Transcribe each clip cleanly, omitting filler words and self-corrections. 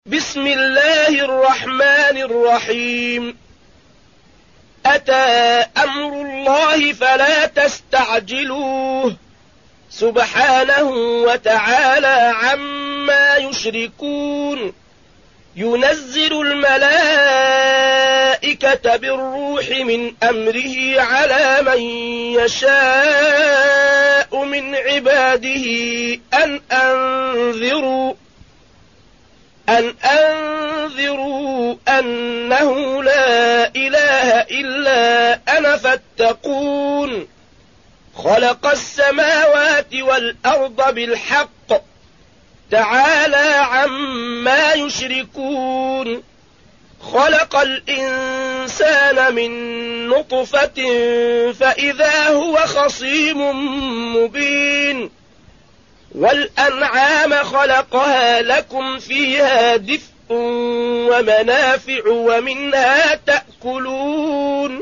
بسم الله الرحمن الرحيم. أتى أمر الله فلا تستعجلوه سبحانه وتعالى عما يشركون. ينزل الملائكة بالروح من أمره على من يشاء من عباده أن أنذروا أنه لا إله إلا أنا فاتقون. خلق السماوات والأرض بالحق تعالى عما يشركون. خلق الإنسان من نطفة فإذا هو خصيم مبين. والأنعام خلقها لكم فيها دفء ومنافع ومنها تأكلون.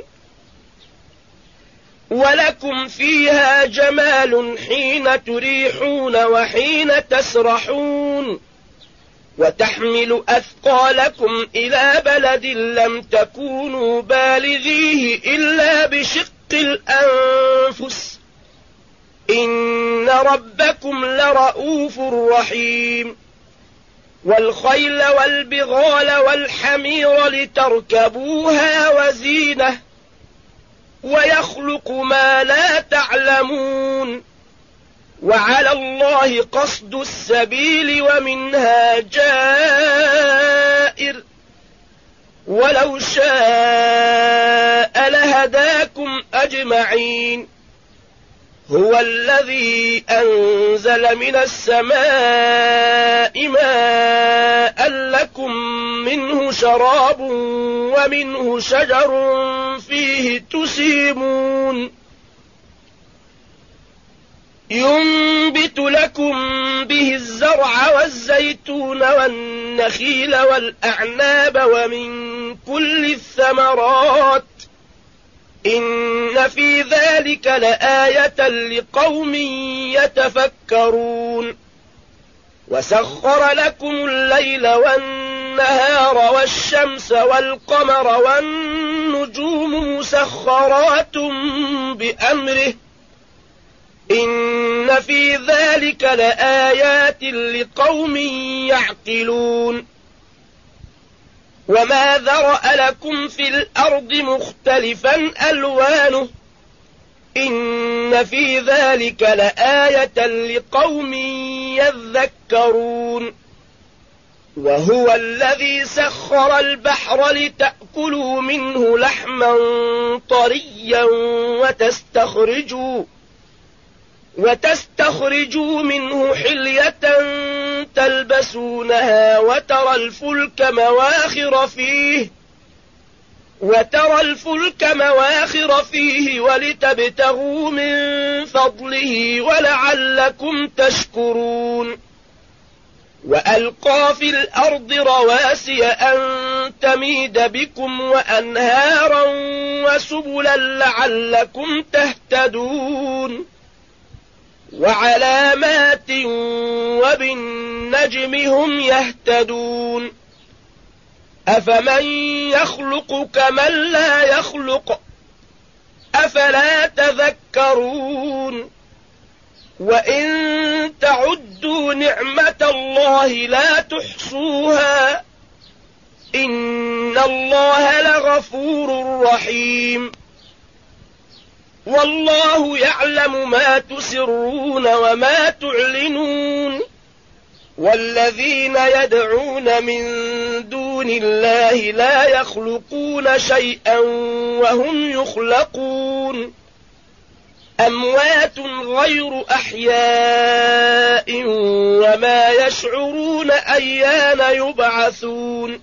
ولكم فيها جمال حين تريحون وحين تسرحون. وتحمل أثقالكم إلى بلد لم تكونوا بالغيه إلا بشق الأنفس إن ربكم لرؤوف رحيم. والخيل والبغال والحمير لتركبوها وزينة ويخلق ما لا تعلمون. وعلى الله قصد السبيل ومنها جائر ولو شاء لهداكم أجمعين. هو الذي أنزل من السماء ماء لكم منه شراب ومنه شجر فيه تسيمون. ينبت لكم به الزرع والزيتون والنخيل والأعناب ومن كل الثمرات إن في ذلك لآية لقوم يتفكرون. وسخر لكم الليل والنهار والشمس والقمر والنجوم مسخرات بأمره إن في ذلك لآيات لقوم يعقلون. وما ذرأ لكم في الأرض مختلفا ألوانه إن في ذلك لآية لقوم يذكرون. وهو الذي سخر البحر لتأكلوا منه لحما طريا وتستخرجوا منه حلية تلبسونها وترى الفلك مواخر فيه ولتبتغوا من فضله ولعلكم تشكرون. وألقى في الأرض رواسي أن تميد بكم وأنهارا وسبلا لعلكم تهتدون. وعلامات وبالنجم هم يهتدون. أفمن يخلق كمن لا يخلق أفلا تذكرون. وإن تعدوا نعمة الله لا تحصوها إن الله لغفور رحيم. والله يعلم ما تسرون وما تعلنون. والذين يدعون من دون الله لا يخلقون شيئا وهم يخلقون. أموات غير أحياء وما يشعرون أيان يبعثون.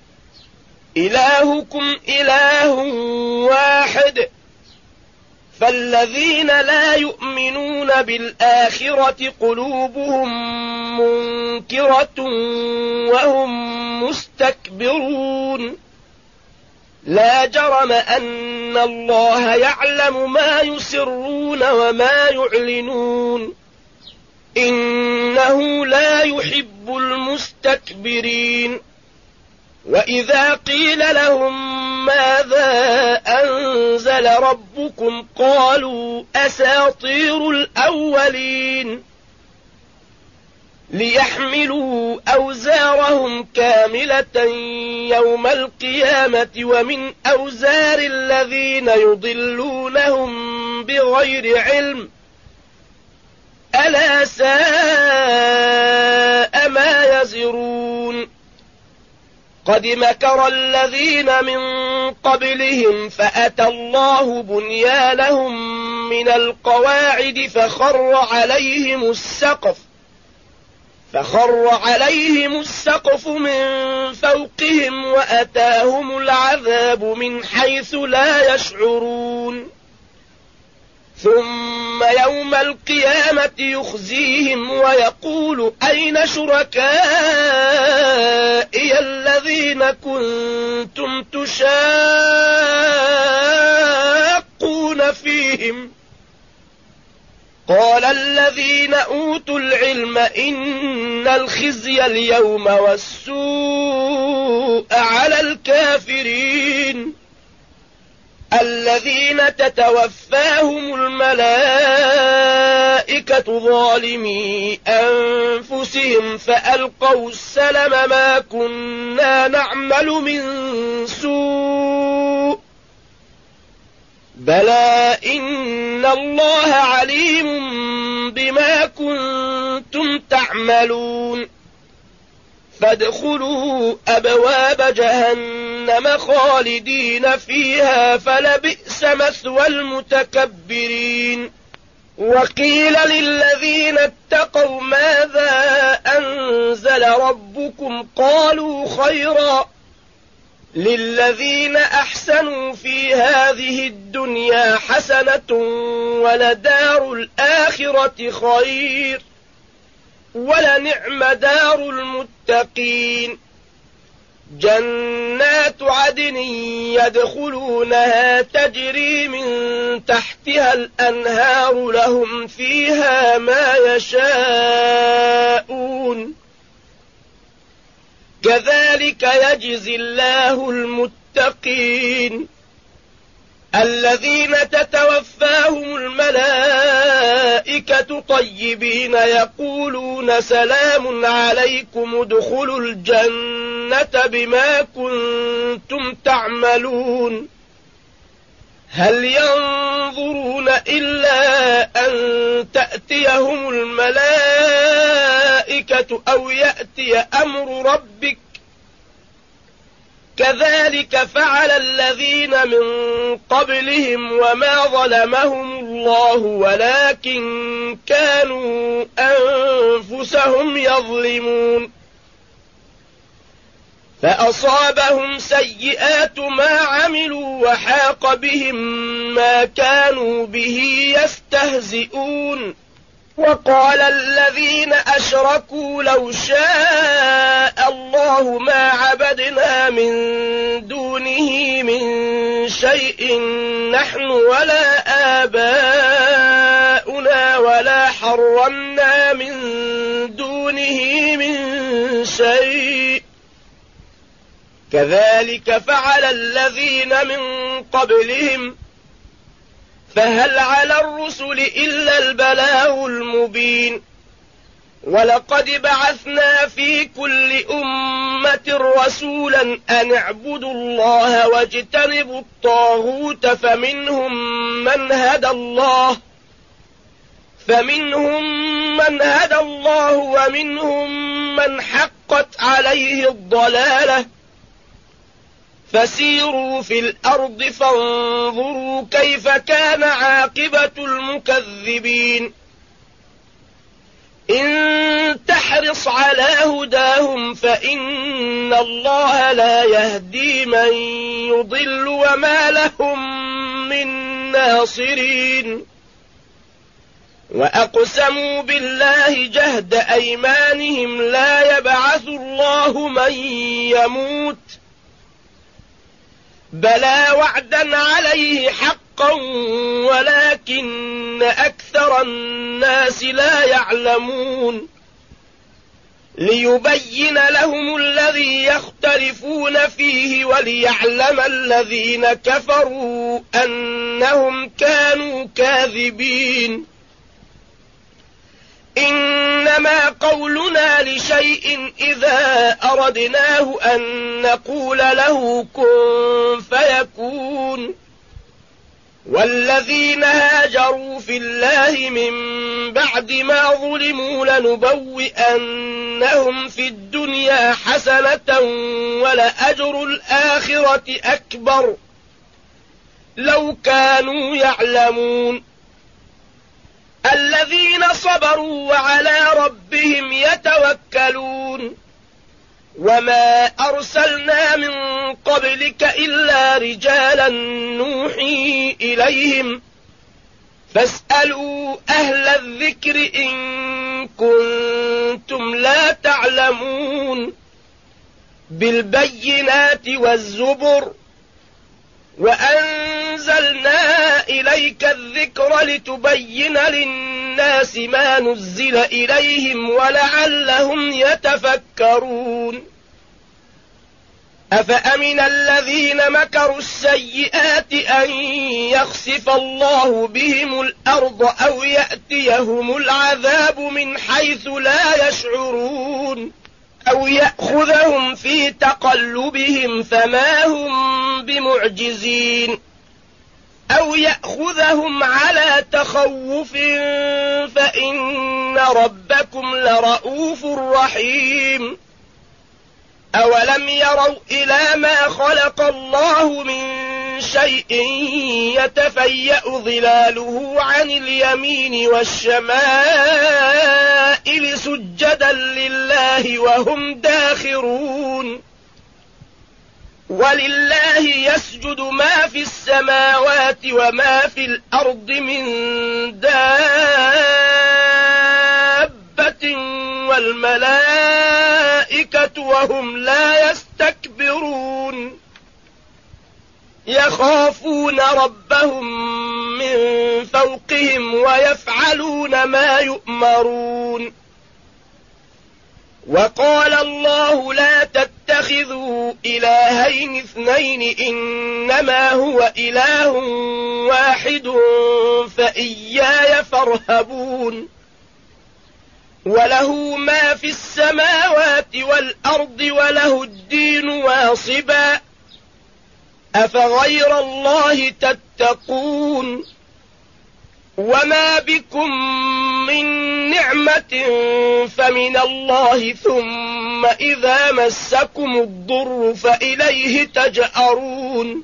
إلهكم إله واحد فالذين لا يؤمنون بالآخرة قلوبهم منكرة وهم مستكبرون. لا جرم أن الله يعلم ما يسرون وما يعلنون إنه لا يحب المستكبرين. وإذا قيل لهم ماذا أنزل ربكم قالوا أساطير الأولين ليحملوا أوزارهم كاملة يوم القيامة ومن أوزار الذين يضلونهم بغير علم ألا ساء ما يزرون قد مكر الذين من قبلهم فأتى الله بنيانهم من القواعد فخر عليهم السقف من فوقهم وأتاهم العذاب من حيث لا يشعرون ثم يوم القيامة يخزيهم ويقول أين شركائي الذين كنتم تشاقون فيهم قال الذين أوتوا العلم إن الخزي اليوم والسوء على الكافرين الذين تتوفاهم الملائكة ظالمي أنفسهم فألقوا السلم ما كنا نعمل من سوء بلى إن الله عليم بما كنتم تعملون فادخلوا أبواب جهنم خالدين فيها فلبئس مثوى المتكبرين وقيل للذين اتقوا ماذا أنزل ربكم قالوا خيرا للذين أحسنوا في هذه الدنيا حسنة ولدار الآخرة خير ولنعم دار المتقين جنات عدن يدخلونها تجري من تحتها الأنهار لهم فيها ما يشاءون كذلك يجزي الله المتقين الذين تتوفاهم الملائكة طيبين يقولون سلام عليكم ادخلوا الجنة بما كنتم تعملون هل ينظرون إلا أن تأتيهم الملائكة أو يأتي أمر ربك كذلك فعل الذين من قبلهم وما ظلمهم الله ولكن كانوا أنفسهم يظلمون فأصابهم سيئات ما عملوا وحاق بهم ما كانوا به يستهزئون وقال الذين أشركوا لو شاء الله ما عبدنا من دونه من شيء نحن ولا آباؤنا ولا حرمنا من دونه من شيء كذلك فعل الذين من قبلهم فهل على الرسل إلا البلاغ المبين ولقد بعثنا في كل أمة رسولا أن اعبدوا الله واجتنبوا الطاغوت فمنهم من هدى الله ومنهم من حقت عليه الضلالة فسيروا في الأرض فانظروا كيف كان عاقبة المكذبين إن تحرص على هداهم فإن الله لا يهدي من يضل وما لهم من ناصرين وأقسموا بالله جهد أيمانهم لا يبعث الله من يموت بلى وعدا عليه حقا ولكن أكثر الناس لا يعلمون ليبين لهم الذي يختلفون فيه وليعلم الذين كفروا أنهم كانوا كاذبين. إنما قولنا لشيء إذا أردناه أن نقول له كن فيكون. والذين هاجروا في الله من بعد ما ظلموا لنبوئنهم في الدنيا حسنة ولأجر الآخرة أكبر لو كانوا يعلمون. الذين صبروا وعلى ربهم يتوكلون. وما أرسلنا من قبلك إلا رجالا نوحي إليهم فاسألوا أهل الذكر إن كنتم لا تعلمون. بالبينات والزبر وأنزلنا إليك الذكر لتبين للناس ما نزل إليهم ولعلهم يتفكرون. أفأمن الذين مكروا السيئات أن يخسف الله بهم الأرض أو يأتيهم العذاب من حيث لا يشعرون أو يأخذهم في تقلبهم فما هم بمعجزين أو يأخذهم على تخوف فإن ربكم لرؤوف رحيم. أولم يروا إلى ما خلق الله من شيء يتفيأ ظلاله عن اليمين والشمائل سجدا لله وهم داخرون. ولله يسجد ما في السماوات وما في الأرض من دابة والملائكة وهم لا يستكبرون يخافون ربهم من فوقهم ويفعلون ما يؤمرون. وقال الله لا تتخذوا إلهين اثنين إنما هو إله واحد فإياي فارهبون. وله ما في السماوات والأرض وله الدين واصبا أفغير الله تتقون. وما بكم من نعمة فمن الله ثم إذا مسكم الضر فإليه تجأرون.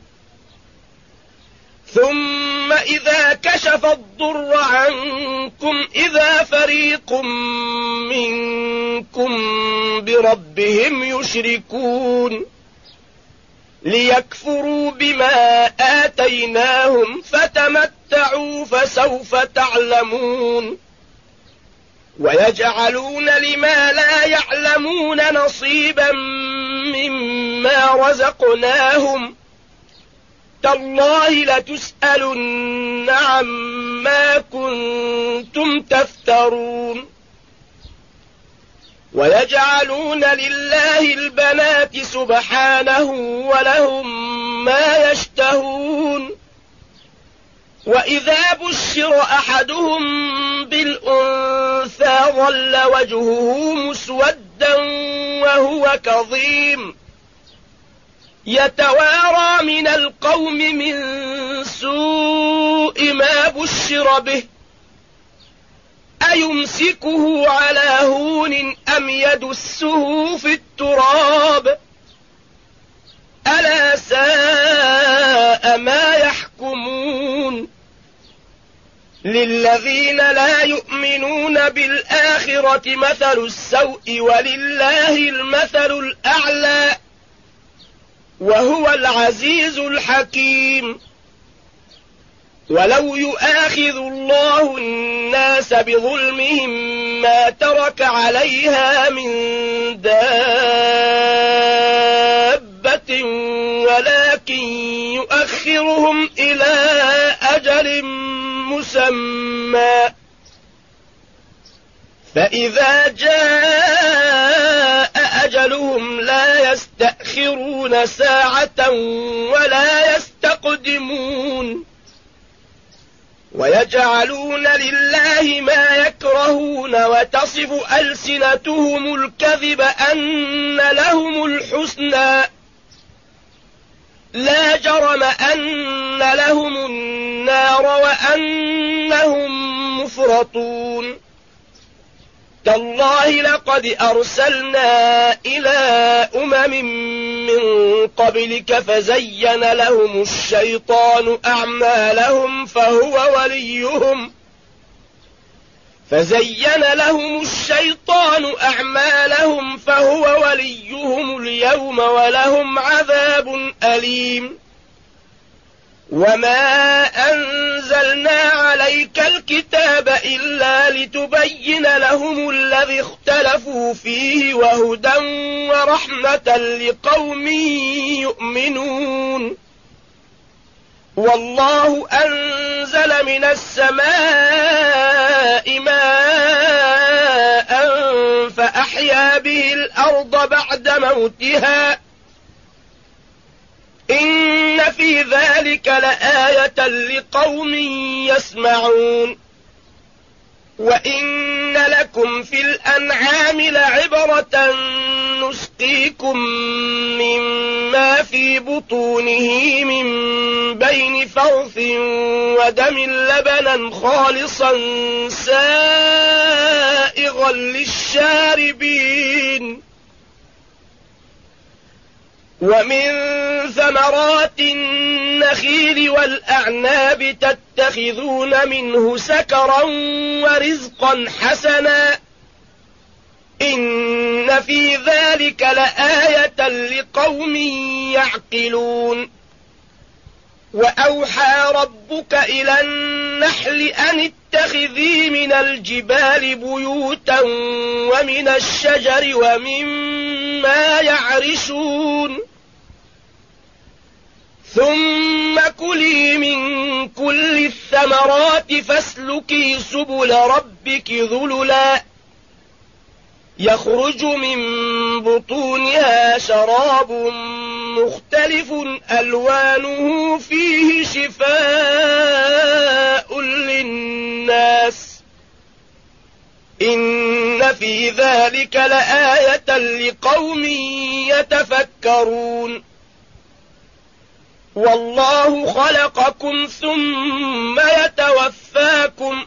ثم إذا كشف الضر عنكم إذا فريق منكم بربهم يشركون ليكفروا بما آتيناهم فتمتعوا فسوف تعلمون. ويجعلون لما لا يعلمون نصيبا مما رزقناهم تالله لتسألن عما كنتم تفترون. ويجعلون لله البنات سبحانه ولهم ما يشتهون. وإذا بشر أحدهم بالأنثى ظل وجهه مسودا وهو كظيم يتوارى من القوم من سوء ما بشر به أيمسكه على هون أم يدسه في التراب ألا ساء ما يحكمون. للذين لا يؤمنون بالآخرة مثل السوء ولله المثل الأعلى وهو العزيز الحكيم. ولو يؤاخذ الله الناس بظلمهم ما ترك عليها من دابة ولكن يؤخرهم إلى أجل مسمى فإذا جاء يستأخرون ساعة ولا يستقدمون ويجعلون لله ما يكرهون وتصف ألسنتهم الكذب أن لهم الحسنى لا جرم أن لهم النار وأنهم مفرطون تالله لقد أرسلنا إلى أمم من قبلك فزين لهم الشيطان أعمالهم فهو وليهم اليوم ولهم عذاب أليم وما أنزلنا عليك الكتاب إلا لتبين لهم الذي اختلفوا فيه وهدى ورحمة لقوم يؤمنون والله أنزل من السماء ماء فأحيا به الأرض بعد موتها إن في ذلك لآية لقوم يسمعون وإن لكم في الأنعام لعبرة نسقيكم مما في بطونه من بين فرث ودم لبنا خالصا سائغا للشاربين ومن ثمرات النخيل والأعناب تتخذون منه سكرا ورزقا حسنا إن في ذلك لآية لقوم يعقلون وأوحى ربك إلى النحل أن اتخذي من الجبال بيوتا ومن الشجر ومما يعرشون ثم كلي من كل الثمرات فاسلكي سبل ربك ذللا يخرج من بطونها شراب مختلف ألوانه فيه شفاء للناس إن في ذلك لآية لقوم يتفكرون والله خلقكم ثم يتوفاكم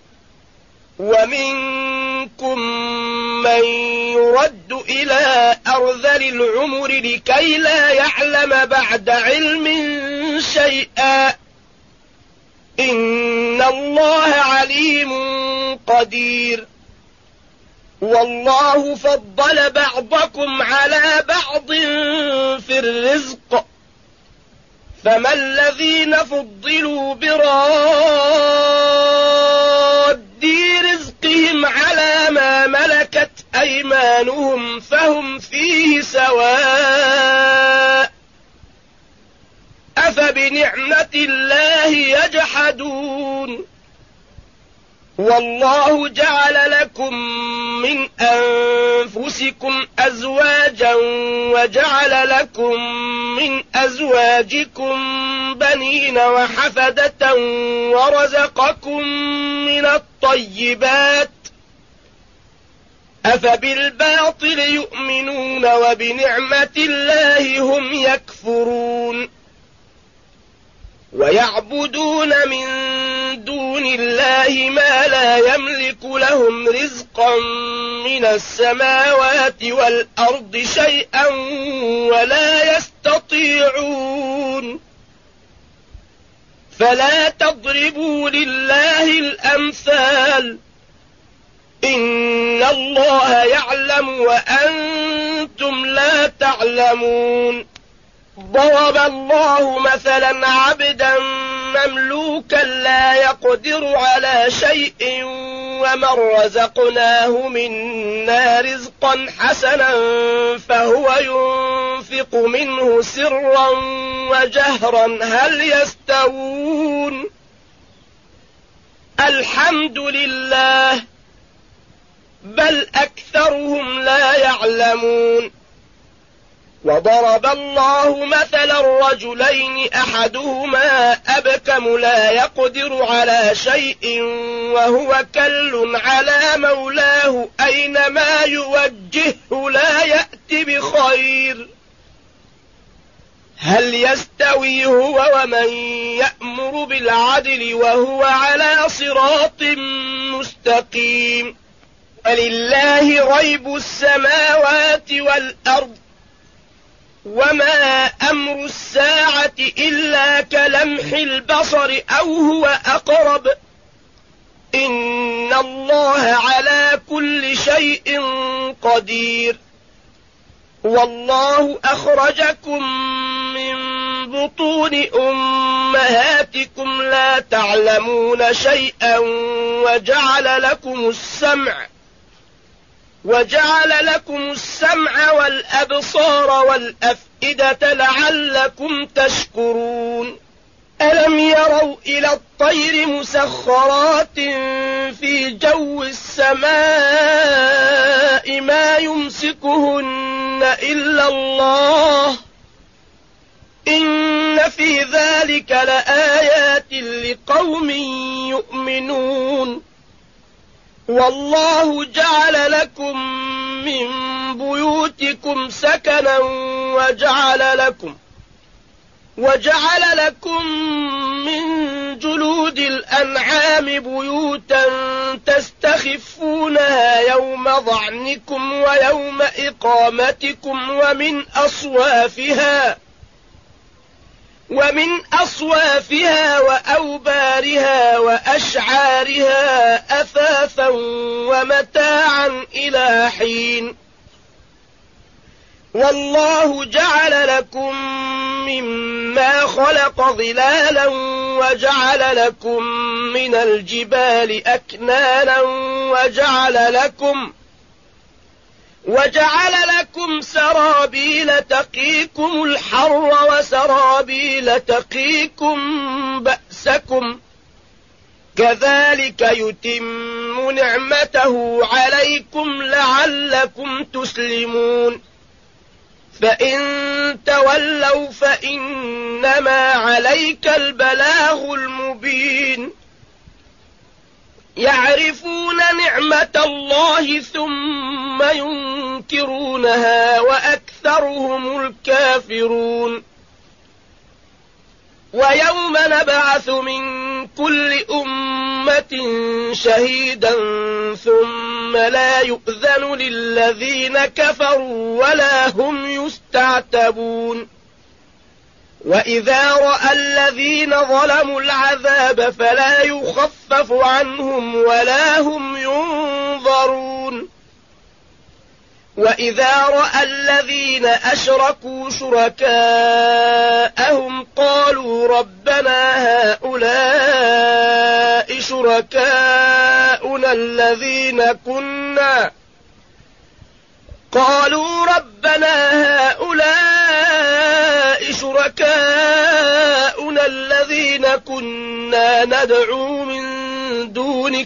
ومنكم من يرد إلى أرذل العمر لكي لا يعلم بعد علم شيئا إن الله عليم قدير والله فضل بعضكم على بعض في الرزق فما الذين فضلوا براد رزقهم على ما ملكت أيمانهم فهم فيه سواء أفبنعمة الله يجحدون والله جعل لكم من أنفسكم أزواجا وجعل لكم من أزواجكم بنين وحفدة ورزقكم من الطيبات أفبالباطل يؤمنون وبنعمة الله هم يكفرون ويعبدون من دون الله ما لا يملك لهم رزقا من السماوات والأرض شيئا ولا يستطيعون فلا تضربوا لله الأمثال إن الله يعلم وأنتم لا تعلمون ضرب الله مثلا عبدا مملوكا لا يقدر على شيء ومن رزقناه منا رزقا حسنا فهو ينفق منه سرا وجهرا هل يستوون الحمد لله بل أكثرهم لا يعلمون وضرب الله مثلا رجلين أحدهما أبكم لا يقدر على شيء وهو كل على مولاه أينما يوجهه لا يأتي بخير هل يستوي هو ومن يأمر بالعدل وهو على صراط مستقيم ولله غيب السماوات والأرض وما أمر الساعة إلا كلمح البصر أو هو أقرب إن الله على كل شيء قدير والله أخرجكم من بطون أمهاتكم لا تعلمون شيئا وجعل لكم السمع والأبصار والأفئدة لعلكم تشكرون ألم يروا إلى الطير مسخرات في جو السماء ما يمسكهن إلا الله إن في ذلك لآيات لقوم يؤمنون والله جعل لكم من بيوتكم سكنا وجعل لكم من جلود الأنعام بيوتا تستخفونها يوم ظعنكم ويوم إقامتكم ومن أصوافها وأوبارها وأشعارها أثاثا ومتاعا إلى حين والله جعل لكم مما خلق ظلالا وجعل لكم من الجبال أكنانا وجعل لكم سرابيل تقيكم الحر وسرابيل تقيكم بأسكم كذلك يتم نعمته عليكم لعلكم تسلمون فإن تولوا فإنما عليك البلاغ المبين يعرفون نعمة الله ثم ينكرونها وأكثرهم الكافرون ويوم نبعث من كل أمة شهيدا ثم لا يؤذن للذين كفروا ولا هم يستعتبون وإذا رأى الذين ظلموا العذاب فلا يخفف عنهم ولا هم ينظرون وإذا رأى الذين أشركوا شركاءهم قالوا ربنا هؤلاء شركاؤنا الذين كنا ندعو من دونك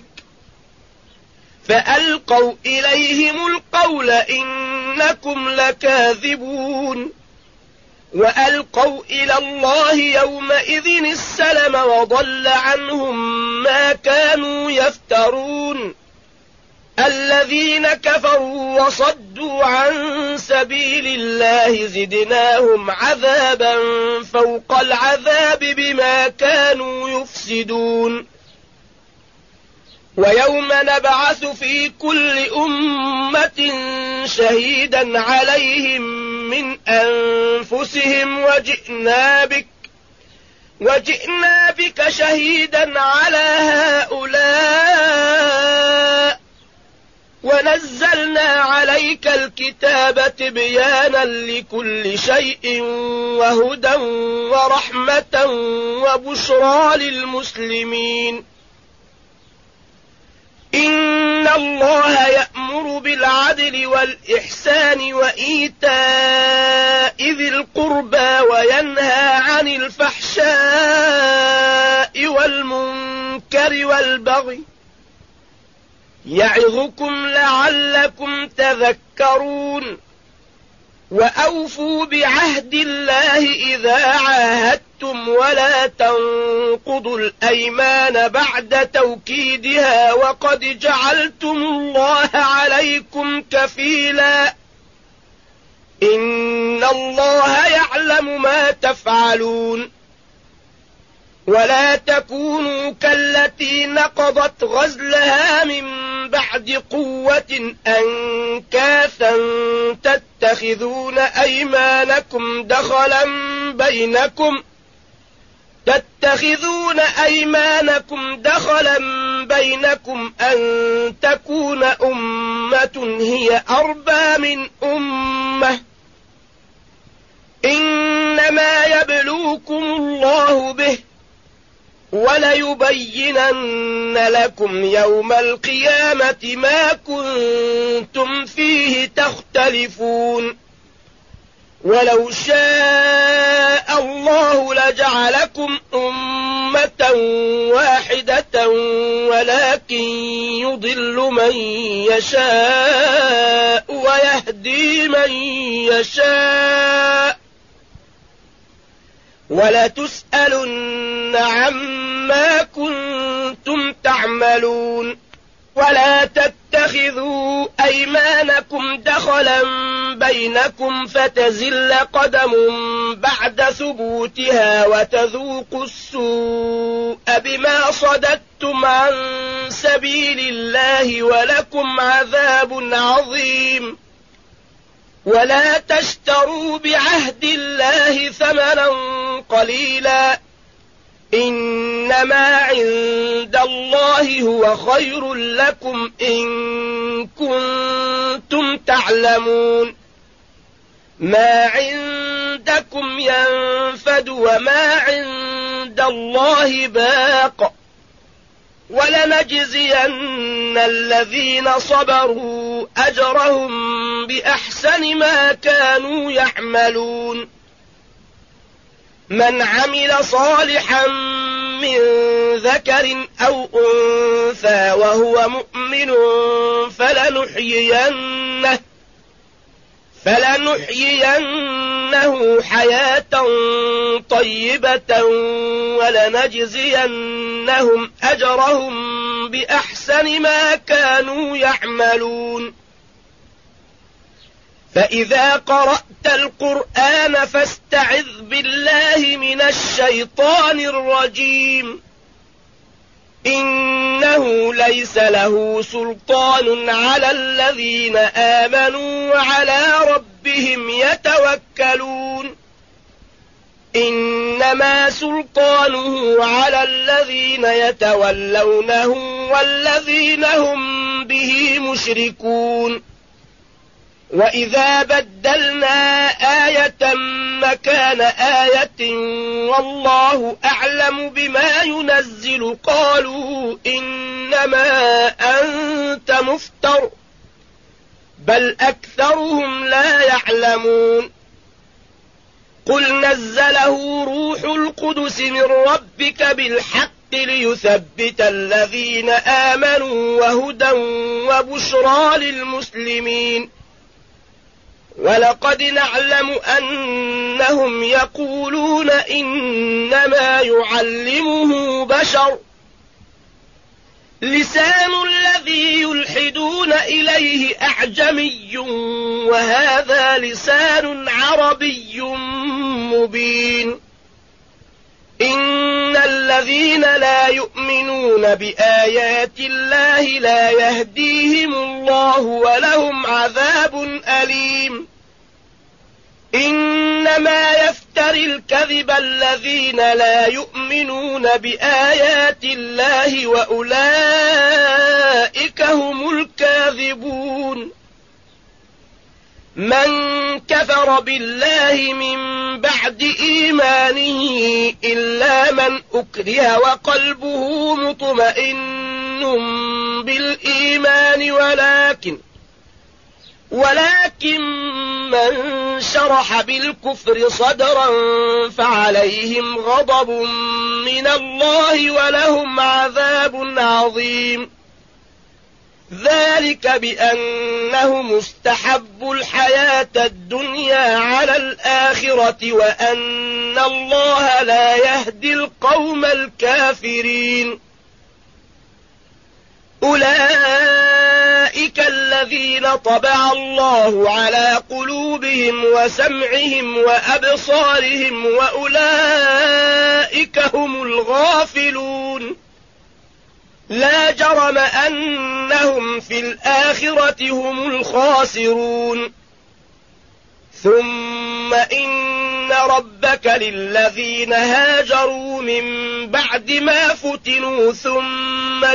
فألقوا إليهم القول إنكم لكاذبون وألقوا إلى الله يومئذ السلم وضل عنهم ما كانوا يفترون الذين كفروا وصدوا عن سبيل الله زدناهم عذابا فوق العذاب بما كانوا يفسدون ويوم نبعث في كل أمة شهيدا عليهم من أنفسهم وجئنا بك شهيدا على هؤلاء ونزلنا عليك الكتاب تبيانا لكل شيء وهدى ورحمة وبشرى للمسلمين إن الله يأمر بالعدل والإحسان وإيتاء ذي القربى وينهى عن الفحشاء والمنكر والبغي يعظكم لعلكم تذكرون وأوفوا بعهد الله إذا عاهدتم ولا تنقضوا الأيمان بعد توكيدها وقد جعلتم الله عليكم كفيلا إن الله يعلم ما تفعلون ولا تكونوا كالتي نقضت غزلها من بعد قوة أنكاثا تتخذون أيمانكم دخلا بينكم أن تكون أمة هي أربى من أمة إنما يبلوكم الله به وليبينن لكم يوم القيامة ما كنتم فيه تختلفون ولو شاء الله لجعلكم أمة واحدة ولكن يضل من يشاء ويهدي من يشاء ولتسألن عما كنتم تعملون ولا تتخذوا أيمانكم دخلا بينكم فتزل قدم بعد ثبوتها وتذوقوا السوء بما صددتم عن سبيل الله ولكم عذاب عظيم ولا تشتروا بعهد الله ثمنا قليلا إنما عند الله هو خير لكم إن كنتم تعلمون ما عندكم ينفد وما عند الله باق ولنجزين الذين صبروا أجرهم بأحسن ما كانوا يعملون من عمل صالحا من ذكر أو أنثى وهو مؤمن فلنحيينه حياة طيبة ولنجزينهم أجرهم بأحسن ما كانوا يعملون فإذا قرأت القرآن فاستعذ بالله من الشيطان الرجيم إنه ليس له سلطان على الذين آمنوا وعلى ربهم يتوكلون إنما سلطانه على الذين يتولونه والذين هم به مشركون وإذا بدلنا آية مكان آية والله أعلم بما ينزل قالوا إنما أنت مفتر بل أكثرهم لا يعلمون قل نزله روح القدس من ربك بالحق ليثبت الذين آمنوا وهدى وبشرى للمسلمين ولقد نعلم أنهم يقولون إنما يعلمه بشر لسان الذي يلحدون إليه أعجمي وهذا لسان عربي مبين إن الذين لا يؤمنون بآيات الله لا يهديهم الله ولهم عذاب أليم إنما يفتري الكذب الذين لا يؤمنون بآيات الله وأولئك هم الكاذبون من كفر بالله من بعد إيمانه إلا من أكره وقلبه مطمئن بالإيمان ولكن من شرح بالكفر صدرا فعليهم غضب من الله ولهم عذاب عظيم ذلك بأنهم استحبوا الحياة الدنيا على الآخرة وأن الله لا يهدي القوم الكافرين. أولئك الذين طبع الله على قلوبهم وسمعهم وأبصارهم وأولئك هم الغافلون. لا جرم أنهم في الآخرة هم الخاسرون. ثم إن ربك للذين هاجروا من بعد ما فتنوا ثم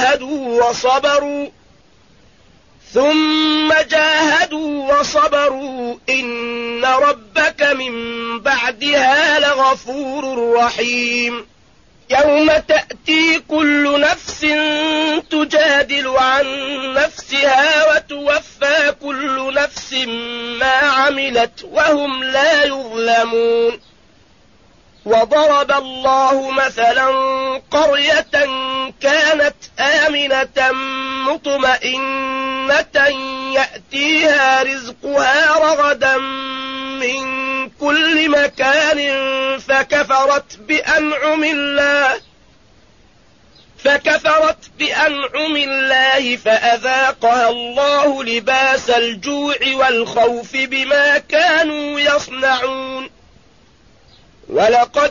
جاهدوا وصبروا إن ربك من بعدها لغفور رحيم. يوم تأتي كل نفس تجادل عن نفسها وتوفى كل نفس ما عملت وهم لا يظلمون. وضرب الله مثلا قرية كانت آمنة مطمئنة يأتيها رزقها رغدا من كل مكان فكفرت بأنعم الله فأذاقها الله لباس الجوع والخوف بما كانوا يصنعون. ولقد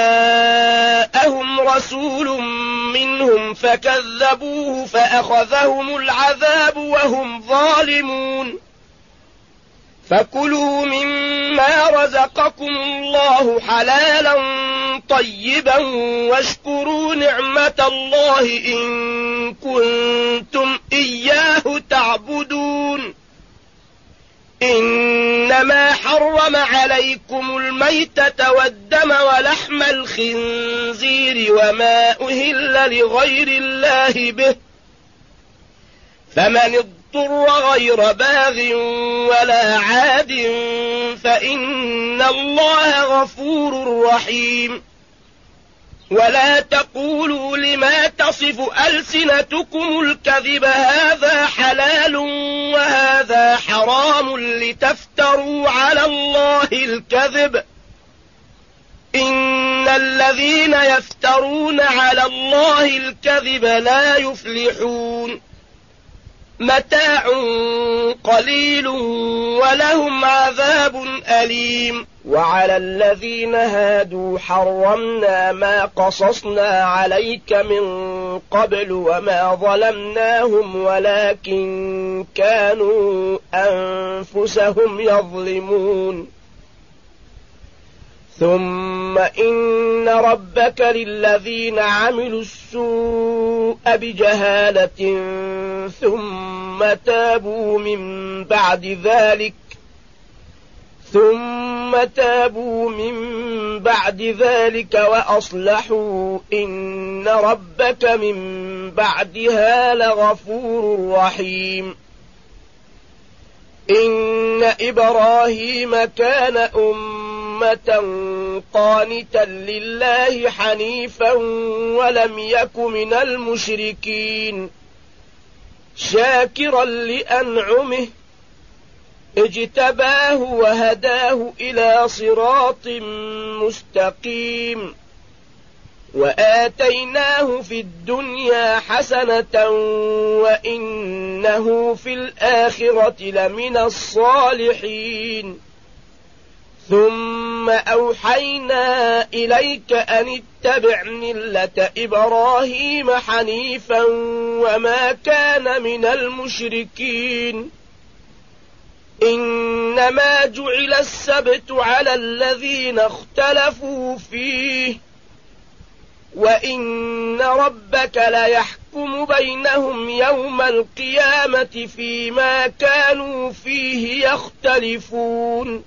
جاءهم رسول منهم فكذبوه فأخذهم العذاب وهم ظالمون. فكلوا مما رزقكم الله حلالا طيبا واشكروا نعمة الله إن كنتم إياه تعبدون. إنما حرم عليكم الميتة والدم ولحم الخنزير وما أهل لغير الله به، فمن اضطر غير باغ ولا عاد فإن الله غفور رحيم. ولا تقولوا لما تصف ألسنتكم الكذب هذا حلال وهذا حرام لتفتروا على الله الكذب. إن الذين يفترون على الله الكذب لا يفلحون. متاع قليل ولهم عذاب أليم. وعلى الذين هادوا حرمنا ما قصصنا عليك من قبل وما ظلمناهم ولكن كانوا أنفسهم يظلمون. ثم إن ربك للذين عملوا السوء بجهالة ثم تابوا من بعد ذلك وأصلحوا إن ربك من بعدها لغفور رحيم. إن إبراهيم كان أمة قانتا لله حنيفا ولم يك من المشركين شاكرا لأنعمه اجتباه وهداه إلى صراط مستقيم. وآتيناه في الدنيا حسنة وإنه في الآخرة لمن الصالحين. ثم أوحينا إليك أن اتبع ملة إبراهيم حنيفا وما كان من المشركين. إنما جعل السبت على الذين اختلفوا فيه وإن ربك ليحكم بينهم يوم القيامة فيما كانوا فيه يختلفون.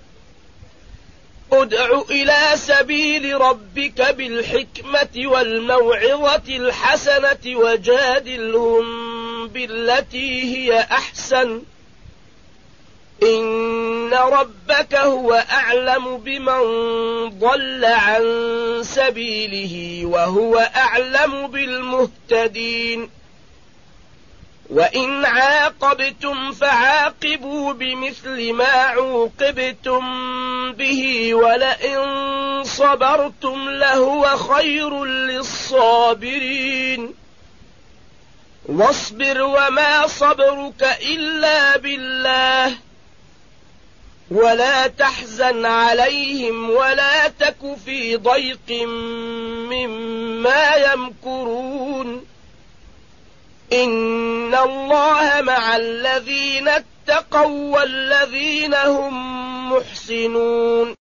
ادع إلى سبيل ربك بالحكمة والموعظة الحسنة وجادلهم بالتي هي أحسن إن ربك هو أعلم بمن ضل عن سبيله وهو أعلم بالمهتدين. وإن عاقبتم فعاقبوا بمثل ما عوقبتم به ولئن صبرتم لهو خير للصابرين واصبر وما صبرك إلا بالله ولا تحزن عليهم ولا تك في ضيق مما يمكرون إن الله مع الذين اتقوا والذين هم محسنون